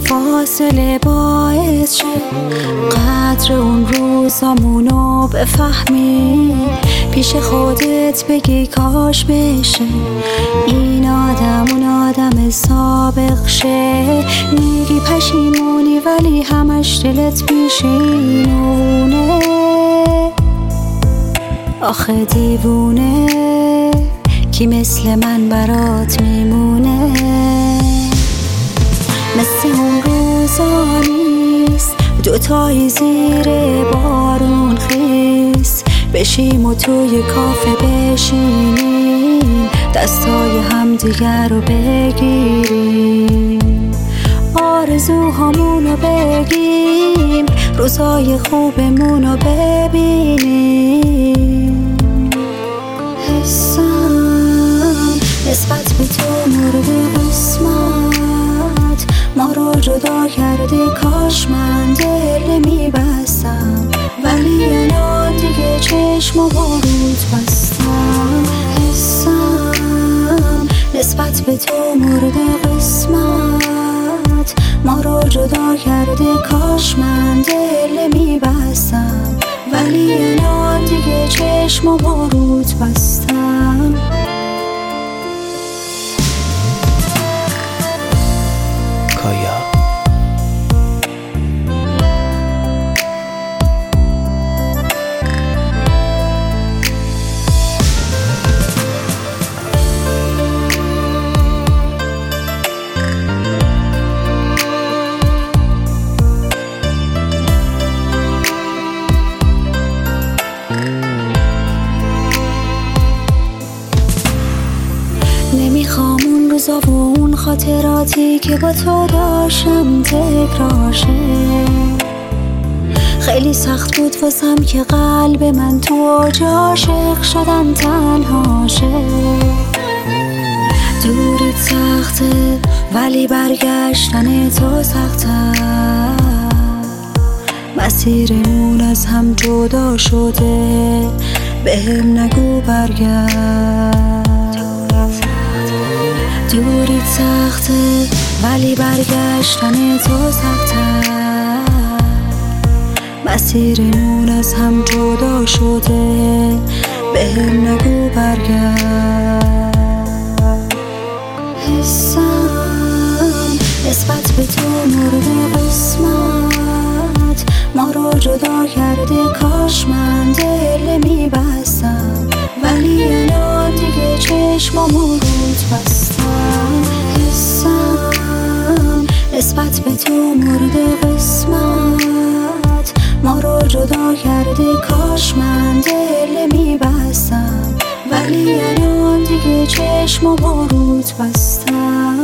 فاصله باعث شه قدر اون روزامونو بفهمی، پیش خودت بگی کاش بشه این آدم اون آدم سابق شه. میگی پشیمونی ولی همش دلت پیشینونه، آخه دیوونه کی مثل من برات میمونه. مثل اون روزا نیست دوتایی زیر بارون خیس بشیم و توی کافه بشینیم دستای همدیگر رو بگیریم، آرزوهامونو بگیم، روزای خوبمون رو ببینیم. حسم نسبت به تو مورد قسمت ما رو جدا کرده، کاش من دل نمیبستم ولی الان دیگه چشم و بارود بستم. حسم نسبت به تو مورد قسمت ما رو جدا کرده، کاش من دل نمیبستم ولی الان دیگه چشم و بارود بستم. کایا نمیخوام اون روزا و اون خاطراتی که با تو داشتم تکرار شه، خیلی سخت بود واسم که قلب من تو اوج عاشق شدن تنها شه. دوریت سخته ولی برگشتن تو سخت‌تر، مسیرمون از هم جدا شده بهم نگو برگرد. دوریت سخته ولی برگشتن تو سخت‌تر، مسیرمون از هم جدا شده بهم نگو برگرد. حسم نسبت به تو مورد قسمت ما رو جدا کرده، کاش من دل نمیبستم ولی الان دیگه چشمامو رود بستم. حسم نسبت به تو مورد قسمت ما رو جدا کرده، کاش من دل نمیبستم ولی الان دیگه چشمامو رود بستم.